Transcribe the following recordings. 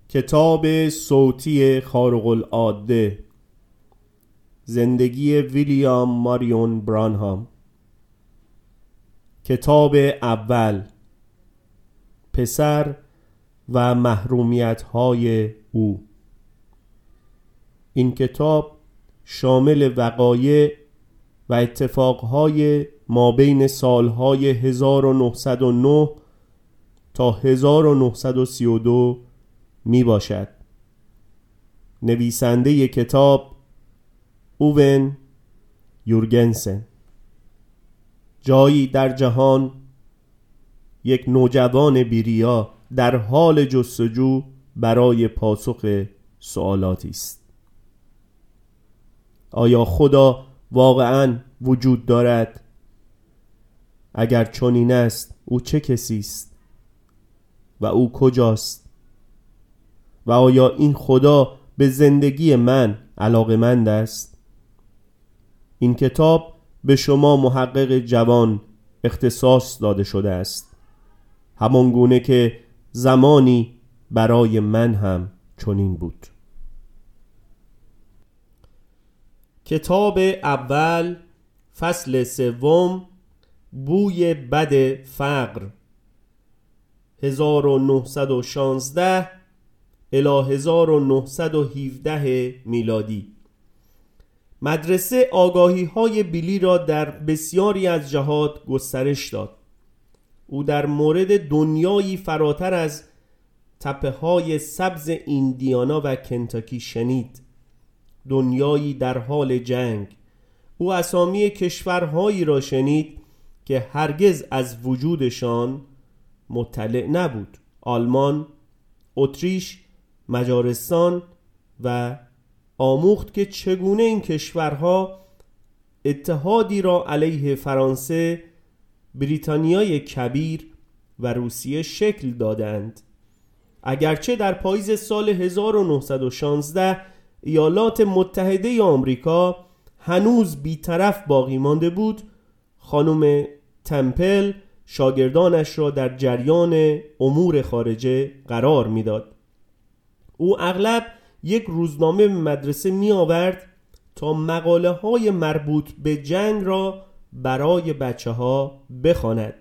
کتاب صوتی خارق العاده، زندگی ویلیام ماریون برانهام. کتاب اول، پسر و محرومیت‌های او. این کتاب شامل وقایع و اتفاقهای مابین سالهای 1909 تا 1932 می باشد. نویسنده کتاب اوون یورگنسن. جایی در جهان یک نوجوان بی‌ریا در حال جستجو برای پاسخ سوالاتی است. آیا خدا واقعاً وجود دارد؟ اگر چنین است، او چه کسی است و او کجاست؟ و آیا این خدا به زندگی من علاقه‌مند است؟ این کتاب به شما محقق جوان اختصاص داده شده است، همان گونه که زمانی برای من هم چنین بود. کتاب اول، فصل سوم، بوی بد فقر، 1916 الی 1917 میلادی. مدرسه آگاهی‌های بیلی را در بسیاری از جهات گسترش داد. او در مورد دنیایی فراتر از تپه‌های سبز ایندیانا و کنتاکی شنید، دنیایی در حال جنگ. او اسامی کشورهایی را شنید که هرگز از وجودشان مطلع نبود: آلمان، اتریش، مجارستان، و آموخت که چگونه این کشورها اتحادی را علیه فرانسه، بریتانیای کبیر و روسیه شکل دادند. اگرچه در پاییز سال 1916 ایالات متحده آمریکا هنوز بی‌طرف باقی مانده بود، خانم تمپل شاگردانش را در جریان امور خارجه قرار میداد. او اغلب یک روزنامه به مدرسه می آورد تا مقاله های مربوط به جنگ را برای بچه ها بخواند.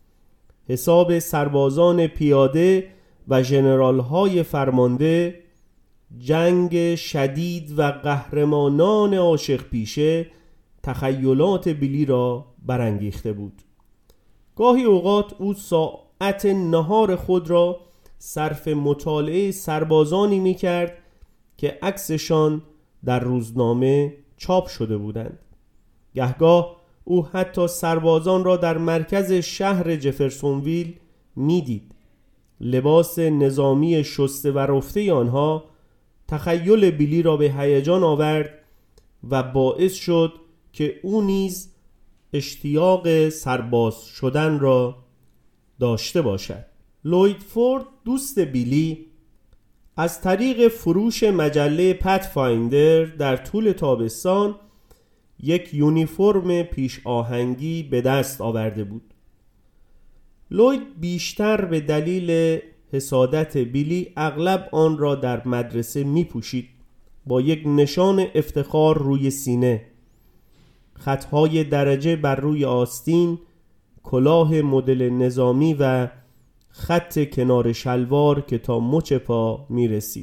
حساب سربازان پیاده و ژنرال های فرمانده، جنگ شدید و قهرمانان عاشق پیشه تخیلات بیلی را برانگیخته بود. گاهی اوقات او ساعت نهار خود را صرف مطالعه سربازانی می کرد که عکسشان در روزنامه چاپ شده بودند. گهگاه او حتی سربازان را در مرکز شهر جفرسونویل می دید. لباس نظامی شسته و رفته آنها تخیل بیلی را به هیجان آورد و باعث شد که او نیز اشتیاق سرباز شدن را داشته باشد. لوید فورد، دوست بیلی، از طریق فروش مجله پتفایندر در طول تابستان یک یونیفرم پیش آهنگی به دست آورده بود. لوید بیشتر به دلیل حسادت بیلی اغلب آن را در مدرسه می پوشید، با یک نشان افتخار روی سینه، خطهای درجه بر روی آستین، کلاه مدل نظامی و خط کنار شلوار که تا مچ پا می رسید.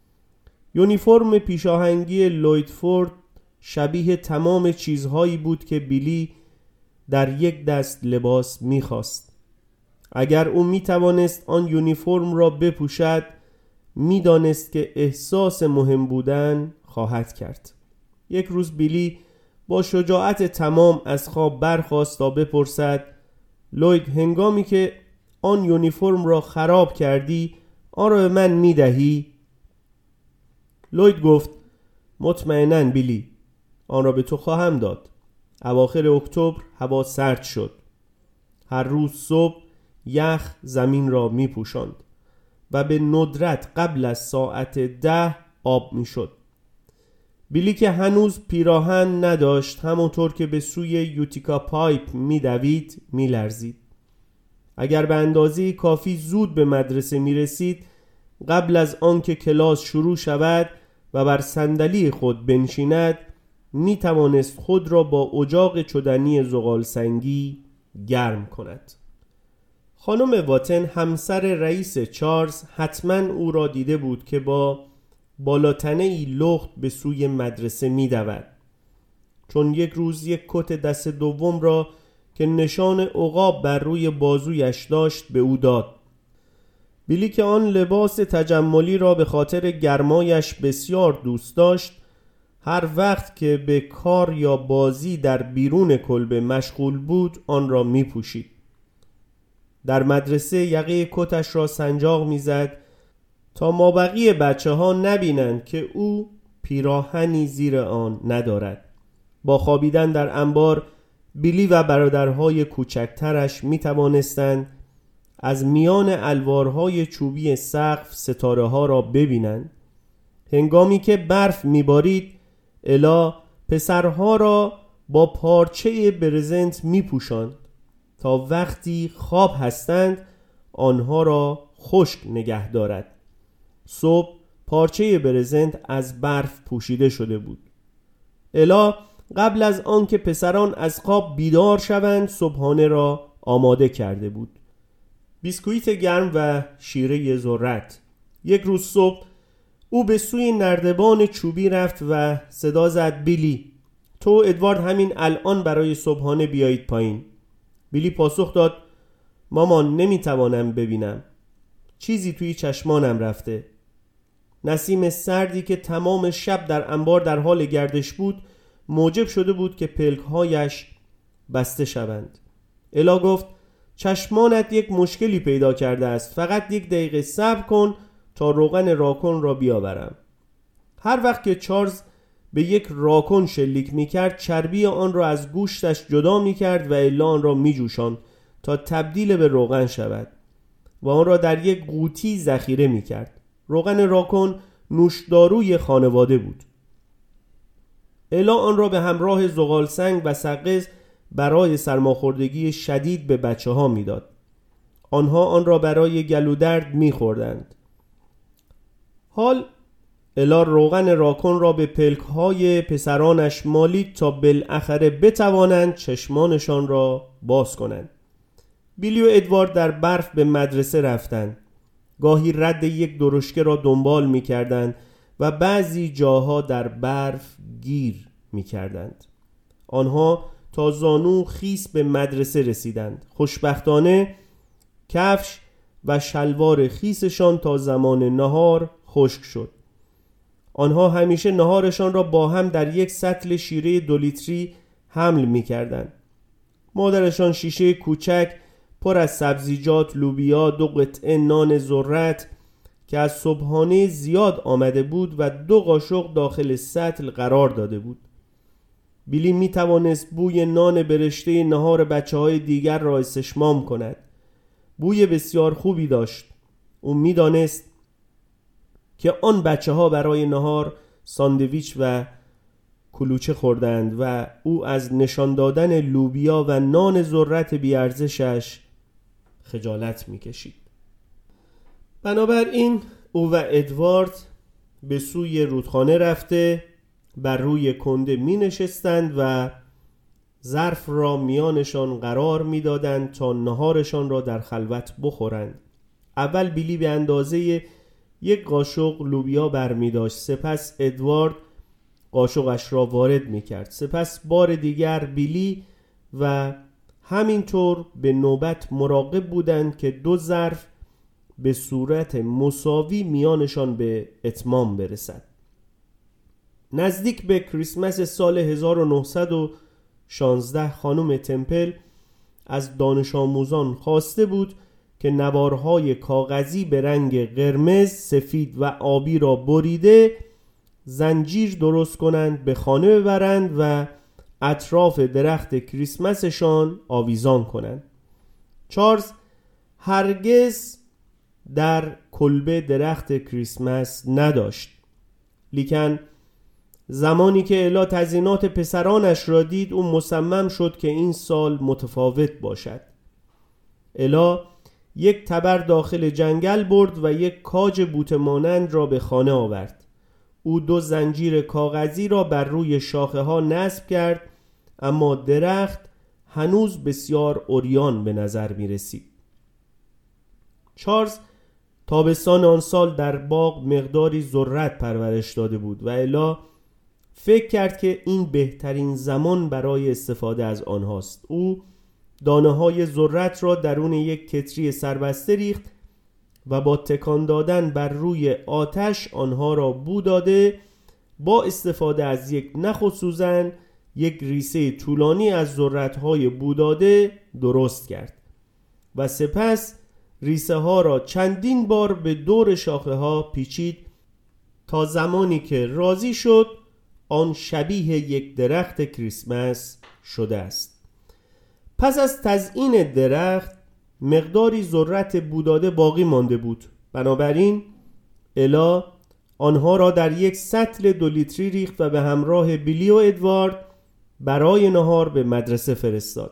یونیفرم پیشاهنگی لوید فورد شبیه تمام چیزهایی بود که بیلی در یک دست لباس می خواست. اگر او می توانست آن یونیفرم را بپوشد، می دانست که احساس مهم بودن خواهد کرد. یک روز بیلی با شجاعت تمام از خواب برخاست تا بپرسد: لوید، هنگامی که آن یونیفرم را خراب کردی، آن را به من می دهی؟ لوید گفت: مطمئناً بیلی، آن را به تو خواهم داد. اواخر اکتبر هوا سرد شد. هر روز صبح یخ زمین را می پوشاند و به ندرت قبل از ساعت 10 آب می شد. بیلی که هنوز پیراهن نداشت، همونطور که به سوی یوتیکا پایپ می دوید می لرزید. اگر به اندازه کافی زود به مدرسه می رسید، قبل از آنکه کلاس شروع شود و بر صندلی خود بنشیند می توانست خود را با اجاق چدنی زغال سنگی گرم کند. خانم واتن همسر رئیس چارلز حتما او را دیده بود که با بالاتنه‌ای لخت به سوی مدرسه می دود، چون یک روز یک کت دست دوم را که نشان عقاب بر روی بازویش داشت به او داد. بیلی که آن لباس تجملی را به خاطر گرمایش بسیار دوست داشت، هر وقت که به کار یا بازی در بیرون کلبه مشغول بود آن را می پوشید. در مدرسه یقه کتش را سنجاق می زد تا مابقی بچه ها نبینند که او پیراهنی زیر آن ندارد. با خوابیدن در انبار بیلی و برادرهای کوچکترش می توانستند از میان الوارهای چوبی سقف ستاره ها را ببینند. هنگامی که برف می بارید الا پسرها را با پارچه برزنت می پوشاند تا وقتی خواب هستند آنها را خشک نگه دارد. صبح پارچه برزنت از برف پوشیده شده بود. الا قبل از آنکه پسران از خواب بیدار شوند صبحانه را آماده کرده بود. بیسکویت گرم و شیره ذرت. یک روز صبح او به سوی نردبان چوبی رفت و صدا زد: بیلی، تو و ادوارد همین الان برای صبحانه بیایید پایین. بیلی پاسخ داد: مامان نمیتوانم ببینم، چیزی توی چشمانم رفته. نسیم سردی که تمام شب در انبار در حال گردش بود موجب شده بود که پلکهایش بسته شوند. الا گفت: چشمانت یک مشکلی پیدا کرده است، فقط یک دقیقه صبر کن تا روغن راکن را بیاورم. هر وقت که چارلز به یک راکن شلیک میکرد چربی آن را از گوشتش جدا میکرد و الا آن را میجوشاند تا تبدیل به روغن شود و آن را در یک قوطی ذخیره میکرد. روغن راکن نوشداروی خانواده بود. الا آن را به همراه زغال سنگ و سقز برای سرماخوردگی شدید به بچه ها میداد. آنها آن را برای گلودرد میخوردند. حال الا روغن راکن را به پلک‌های پسرانش مالید تا بالاخره بتوانند چشمانشان را باز کنند. بیلی و ادوارد در برف به مدرسه رفتند. گاهی رد یک درشکه را دنبال می‌کردند و بعضی جاها در برف گیر می‌کردند. آنها تا زانو خیس به مدرسه رسیدند. خوشبختانه کفش و شلوار خیسشان تا زمان نهار خشک شد. آنها همیشه نهارشان را با هم در یک سطل شیره 2 لیتری حمل می کردند. مادرشان شیشه کوچک پر از سبزیجات، لوبیا، 2 قطعه نان ذرت که از صبحانه زیاد آمده بود و 2 قاشق داخل سطل قرار داده بود. بیلی می توانست بوی نان برشته نهار بچه های دیگر را استشمام کند. بوی بسیار خوبی داشت. او می دانست که آن بچه ها برای نهار ساندویچ و کلوچه خوردند و او از نشان دادن لوبیا و نان ذرت بیارزشش خجالت می کشید. بنابراین او و ادوارد به سوی رودخانه رفته بر روی کنده می نشستند و ظرف را میانشان قرار می دادند تا نهارشان را در خلوت بخورند. اول بیلی به اندازه 1 قاشق لوبیا برمی داشت، سپس ادوارد قاشقش را وارد می کرد، سپس بار دیگر بیلی و همینطور به نوبت مراقب بودند که 2 ظرف به صورت مساوی میانشان به اتمام برسد. نزدیک به کریسمس سال 1916 خانم تمپل از دانش آموزان خواسته بود که نوارهای کاغذی به رنگ قرمز، سفید و آبی را بریده زنجیر درست کنند، به خانه ببرند و اطراف درخت کریسمسشان آویزان کنند. چارلز هرگز در کلبه درخت کریسمس نداشت، لیکن زمانی که الا تزیینات پسرانش را دید او مصمم شد که این سال متفاوت باشد. الا یک تبر داخل جنگل برد و یک کاج بوته مانند را به خانه آورد. او 2 زنجیر کاغذی را بر روی شاخه ها نصب کرد، اما درخت هنوز بسیار عریان به نظر می رسید. چارلز تابستان آن سال در باغ مقداری ذرت پرورش داده بود و الا فکر کرد که این بهترین زمان برای استفاده از آنهاست. او دانه های ذرت را درون یک کتری سربسته ریخت و با تکان دادن بر روی آتش آنها را بو داده با استفاده از یک نخ و سوزن یک ریسه طولانی از ذرت‌های بو داده درست کرد و سپس ریسه ها را چندین بار به دور شاخه ها پیچید تا زمانی که راضی شد آن شبیه یک درخت کریسمس شده است. پس از تزیین درخت مقداری ذرت بوداده باقی مانده بود. بنابراین الا آنها را در یک سطل 2 لیتری ریخت و به همراه بیلی و ادوارد برای نهار به مدرسه فرستاد.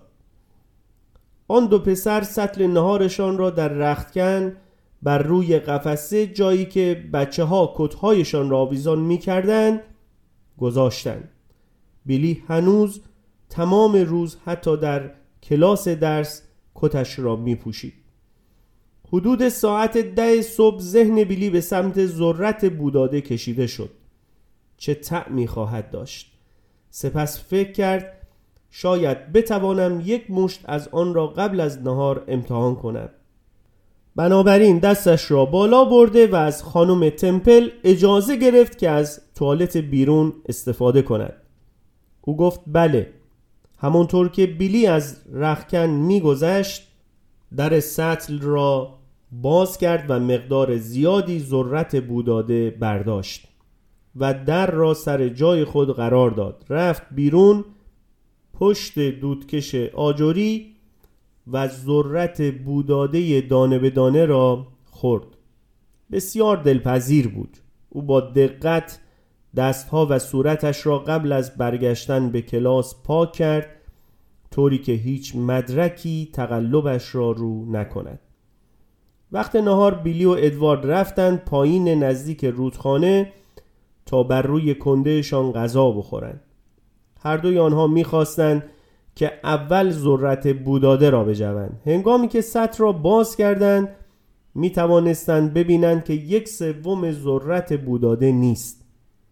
آن 2 پسر سطل نهارشان را در رختکن بر روی قفسه، جایی که بچه ها کتهایشان را آویزان می کردند، گذاشتند. بیلی هنوز تمام روز حتی در کلاس درس کتش را می پوشید. حدود ساعت 10 صبح ذهن بیلی به سمت ذرت بوداده کشیده شد. چه طعمی خواهد داشت؟ سپس فکر کرد شاید بتوانم یک مشت از آن را قبل از نهار امتحان کنم. بنابراین دستش را بالا برده و از خانم تمپل اجازه گرفت که از توالت بیرون استفاده کند. او گفت بله. همونطور که بیلی از رختکن می‌گذشت در سطل را باز کرد و مقدار زیادی ذرت بوداده برداشت و در را سر جای خود قرار داد. رفت بیرون، پشت دودکش آجری و ذرت بوداده دانه به دانه را خورد. بسیار دلپذیر بود. او با دقت دستها و صورتش را قبل از برگشتن به کلاس پاک کرد، طوری که هیچ مدرکی تقلبش را رو نکند. وقت نهار بیلی و ادوارد رفتند پایین نزدیک رودخانه تا بر روی کندهشان غذا بخورند. هر دوی آنها می‌خواستند که اول ذرت بوداده را بجوند. هنگامی که سطل را باز کردند می‌توانستند ببینند که 1/3 ذرت بوداده نیست.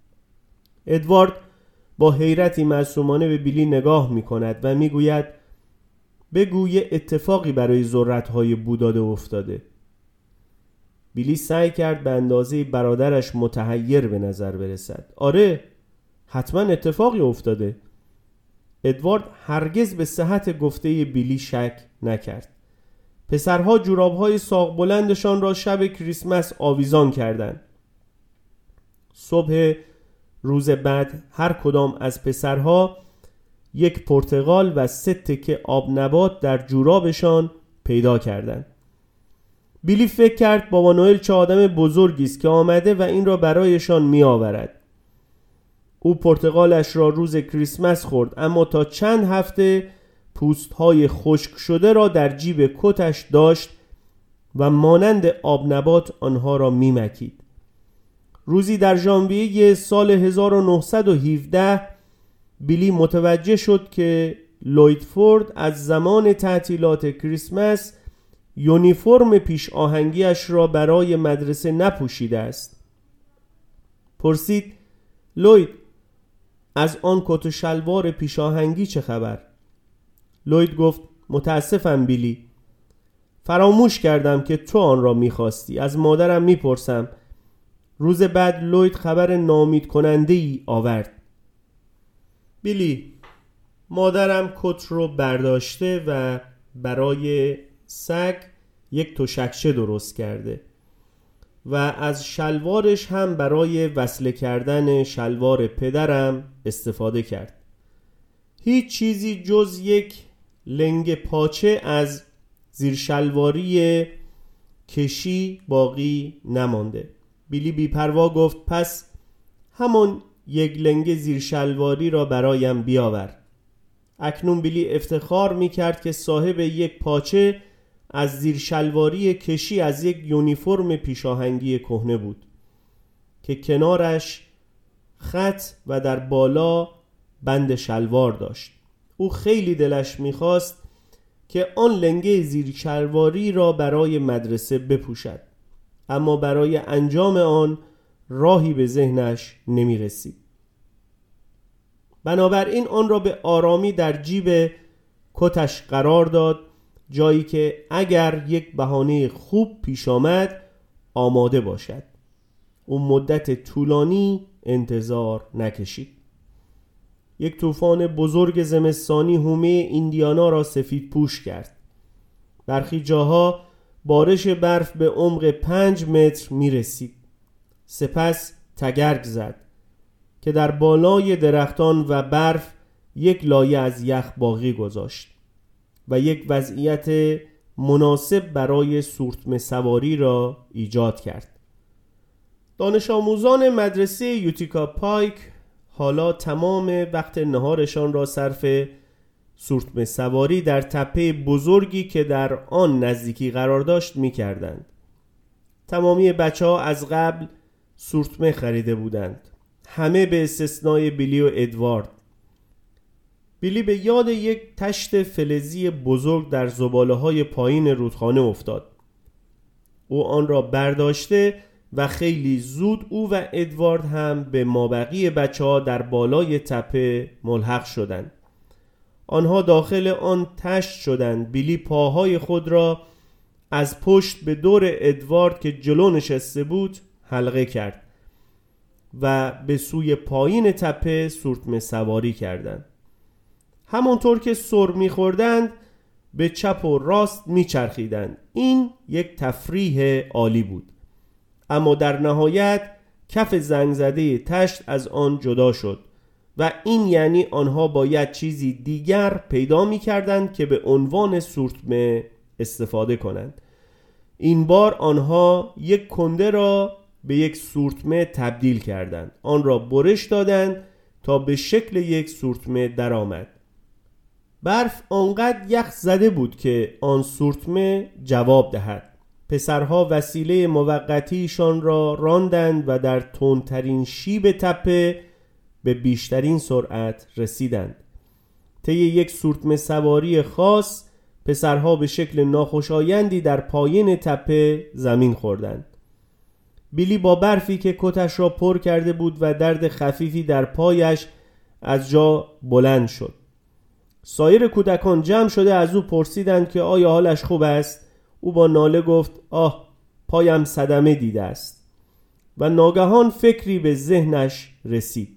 ادوارد با حیرتی معصومانه به بیلی نگاه می‌کند و می‌گوید بگو یه اتفاقی برای ذرت‌های بوداده افتاده. بیلی سعی کرد به اندازه برادرش متحیر به نظر برسد. آره، حتما اتفاقی افتاده. ادوارد هرگز به صحت گفته بیلی شک نکرد. پسرها جوراب‌های ساق بلندشان را شب کریسمس آویزان کردند. صبح روز بعد هر کدام از پسرها یک پرتقال و 3 تکه آب نبات در جورابشان پیدا کردند. بیلی فکر کرد بابا نوئل چه آدم بزرگی است که آمده و این را برایشان می آورد. او پرتقالش را روز کریسمس خورد، اما تا چند هفته پوست‌های خشک شده را در جیب کتش داشت و مانند آب نبات آنها را می مکید. روزی در ژانویه سال 1917 بیلی متوجه شد که لویدفورد از زمان تعطیلات کریسمس یونیفرم پیش آهنگیش را برای مدرسه نپوشیده است. پرسید لوید از آن کت و شلوار پیش آهنگی چه خبر؟ لوید گفت متاسفم بیلی، فراموش کردم که تو آن را می‌خواستی. از مادرم می‌پرسم. روز بعد لوید خبر ناامید کننده ای آورد. بیلی، مادرم کت رو برداشته و برای سگ یک تشکچه درست کرده و از شلوارش هم برای وصله کردن شلوار پدرم استفاده کرد. هیچ چیزی جز یک لنگ پاچه از زیر شلواری کشی باقی نمانده. بیلی بی‌پروا گفت پس همون یک لنگ زیر شلواری را برایم بیاور. اکنون بیلی افتخار می‌کرد که صاحب یک پاچه از زیر شلواری کشی از یک یونیفرم پیشاهنگی کهنه بود که کنارش خط و در بالا بند شلوار داشت. او خیلی دلش می‌خواست که آن لنگه زیر شلواری را برای مدرسه بپوشد، اما برای انجام آن راهی به ذهنش نمی رسید. بنابراین آن را به آرامی در جیب کتش قرار داد، جایی که اگر یک بهانه خوب پیش آمد آماده باشد. او مدت طولانی انتظار نکشید. یک طوفان بزرگ زمستانی حومه ایندیانا را سفید پوش کرد. برخی جاها بارش برف به عمق 5 متر می رسید. سپس تگرگ زد که در بالای درختان و برف یک لایه از یخ باقی گذاشت و یک وضعیت مناسب برای سورتمه سواری را ایجاد کرد. دانش آموزان مدرسه یوتیکا پایک حالا تمام وقت نهارشان را صرف سورتمه سواری در تپه بزرگی که در آن نزدیکی قرار داشت می کردند. تمامی بچه‌ها از قبل سورتمه خریده بودند، همه به استثنای بیلی و ادوارد. بیلی به یاد یک تشت فلزی بزرگ در زباله‌های پایین رودخانه افتاد. او آن را برداشته و خیلی زود او و ادوارد هم به مابقی بچه‌ها در بالای تپه ملحق شدند. آنها داخل آن تشت شدند. بیلی پاهای خود را از پشت به دور ادوارد که جلو نشسته بود حلقه کرد و به سوی پایین تپه سورتمه سواری کردند. همانطور که سر می‌خوردند به چپ و راست می‌چرخیدند. این یک تفریح عالی بود. اما در نهایت کف زنگ زده تشت از آن جدا شد و این یعنی آنها باید چیزی دیگر پیدا می‌کردند که به عنوان سورتمه استفاده کنند. این بار آنها یک کنده را به یک سورتمه تبدیل کردند. آن را برش دادند تا به شکل یک سورتمه درآمد. برف آنقدر یخ زده بود که آن سورتمه جواب دهد. پسرها وسیله موقتیشان را راندند و در تندترین شیب تپه به بیشترین سرعت رسیدند. طی یک سورتمه سواری خاص پسرها به شکل ناخوشایندی در پایین تپه زمین خوردند. بیلی با برفی که کتش را پر کرده بود و درد خفیفی در پایش از جا بلند شد. سایر کودکان جمع شده از او پرسیدند که آیا حالش خوب است؟ او با ناله گفت آه، پایم صدمه دیده است. و ناگهان فکری به ذهنش رسید.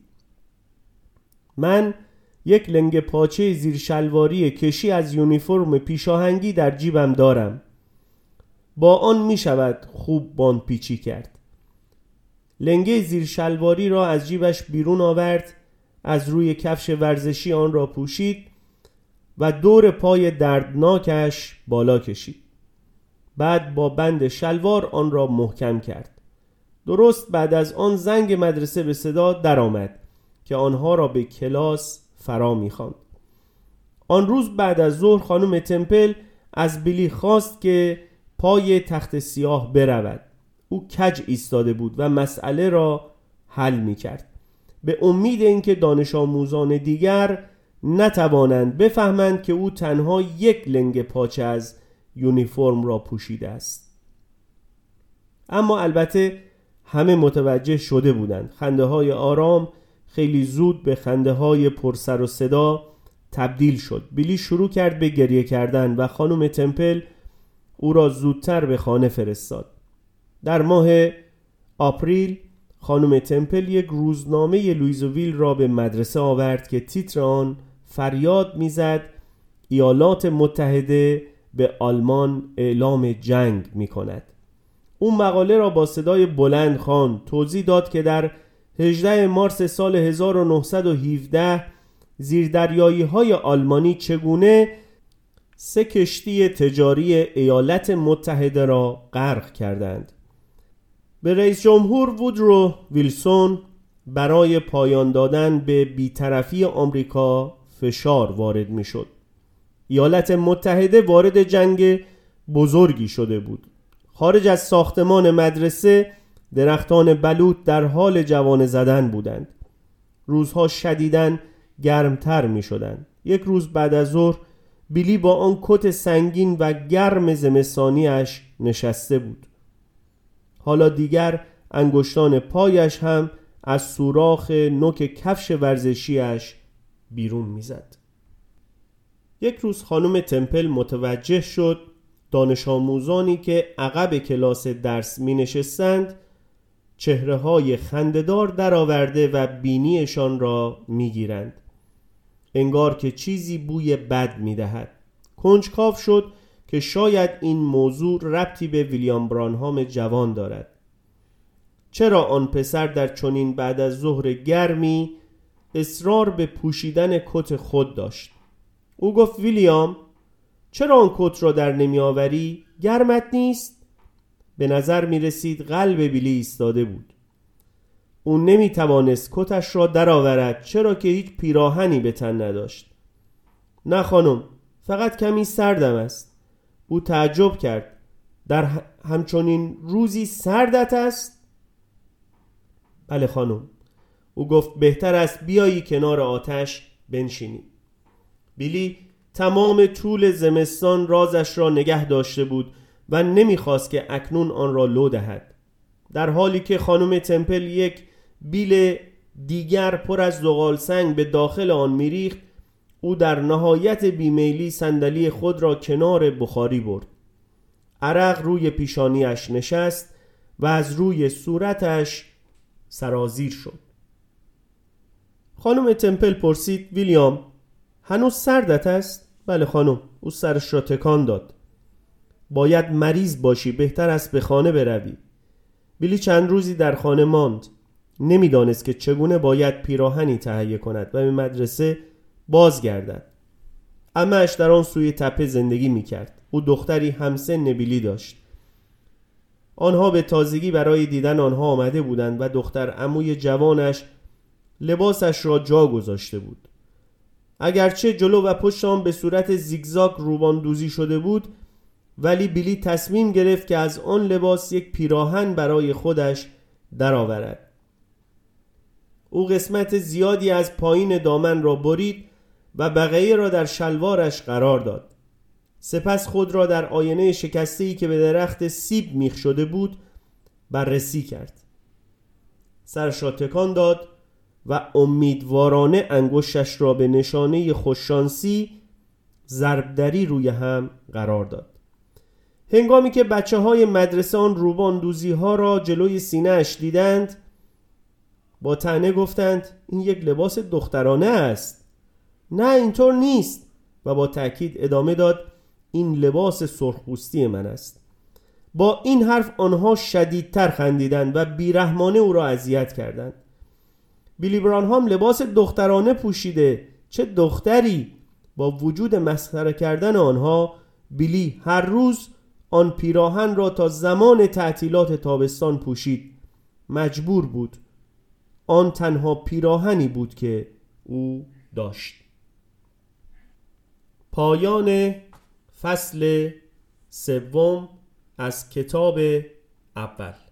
من یک لنگ پاچه زیر شلواری کشی از یونیفرم پیشاهنگی در جیبم دارم. با آن می شود خوب باند پیچی کرد. لنگه زیر شلواری را از جیبش بیرون آورد، از روی کفش ورزشی آن را پوشید و دور پای دردناکش بالا کشید. بعد با بند شلوار آن را محکم کرد. درست بعد از آن زنگ مدرسه به صدا درآمد که آنها را به کلاس فرا می‌خواند. آن روز بعد از ظهر خانم تمپل از بیلی خواست که پای تخت سیاه برود. او کج ایستاده بود و مسئله را حل می‌کرد، به امید اینکه دانش آموزان دیگر نتوانند بفهمند که او تنها یک لنگ پاچه از یونیفرم را پوشیده است. اما البته همه متوجه شده بودند. خنده‌های آرام خیلی زود به خنده‌های پر سر و صدا تبدیل شد. بیلی شروع کرد به گریه کردن و خانم تمپل او را زودتر به خانه فرستاد. در ماه آپریل خانم تمپل یک روزنامه لویزویل را به مدرسه آورد که تیتر آن فریاد میزد ایالات متحده به آلمان اعلام جنگ می کند. اون مقاله را با صدای بلند خواند. توضیح داد که در 18 مارس سال 1917 زیردریایی های آلمانی چگونه 3 کشتی تجاری ایالات متحده را غرق کردند. به رئیس جمهور وودرو ویلسون برای پایان دادن به بی‌طرفی آمریکا فشار وارد می شد. ایالات متحده وارد جنگ بزرگی شده بود. خارج از ساختمان مدرسه درختان بلوط در حال جوانه زدن بودند. روزها شدیداً گرمتر می شدند. یک روز بعد از ظهر بیلی با آن کت سنگین و گرم زمستانیش نشسته بود. حالا دیگر انگشتان پایش هم از سوراخ نوک کفش ورزشیش بیرون می زد. یک روز خانم تمپل متوجه شد دانش آموزانی که عقب کلاس درس می نشستند چهره های خنده‌دار درآورده و بینیشان را می گیرند. انگار که چیزی بوی بد می دهد. کنجکاو شد که شاید این موضوع ربطی به ویلیام برانهام جوان دارد. چرا آن پسر در چنین بعد از ظهر گرمی اصرار به پوشیدن کت خود داشت؟ او گفت ویلیام، چرا آن کت را در نمی آوری؟ گرمت نیست؟ به نظر می رسید قلب بیلی ایستاده بود. او نمی توانست کتش را درآورد چرا که هیچ پیراهنی به تن نداشت. نه خانم، فقط کمی سردم است. او تعجب کرد. در همچنین روزی سردت است؟ بله خانم. او گفت بهتر است بیایی کنار آتش بنشینی. بیلی تمام طول زمستان رازش را نگه داشته بود و نمیخواست که اکنون آن را لو دهد. در حالی که خانم تمپل یک بیل دیگر پر از زغال سنگ به داخل آن میریخت، او در نهایت بیمیلی صندلی خود را کنار بخاری برد. عرق روی پیشانیش نشست و از روی صورتش سرازیر شد. خانم تمپل پرسید ویلیام، هنوز سردت است؟ بله خانم. او سرش را تکان داد. باید مریض باشی، بهتر است به خانه بروی. بیلی چند روزی در خانه ماند. نمیدانست که چگونه باید پیراهنی تهیه کند و به مدرسه بازگردد. عمه‌اش در آن سوی تپه زندگی میکرد. او دختری همسن بیلی داشت. آنها به تازگی برای دیدن آنها آمده بودند و دختر عموی جوانش لباسش را جا گذاشته بود. اگرچه جلو و پشت آن به صورت زیگزاگ روبان دوزی شده بود، ولی بیلی تصمیم گرفت که از آن لباس یک پیراهن برای خودش درآورد. او قسمت زیادی از پایین دامن را برید و بقیه را در شلوارش قرار داد. سپس خود را در آینه شکسته‌ای که به درخت سیب میخ شده بود بررسی کرد. سرش را تکان داد و امیدوارانه انگشتش را به نشانه خوششانسی ضربدری روی هم قرار داد. هنگامی که بچه‌های مدرسه آن روبان دوزی ها را جلوی سینه اش دیدند، با طعنه گفتند این یک لباس دخترانه است. نه اینطور نیست. و با تأکید ادامه داد این لباس سرخپوستی من است. با این حرف آنها شدیدتر خندیدند و بیرحمانه او را اذیت کردند. بیلی برانهام لباس دخترانه پوشیده، چه دختری! با وجود مسخره کردن آنها، بیلی هر روز آن پیراهن را تا زمان تعطیلات تابستان پوشید. مجبور بود. آن تنها پیراهنی بود که او داشت. پایان فصل 3 از کتاب اول.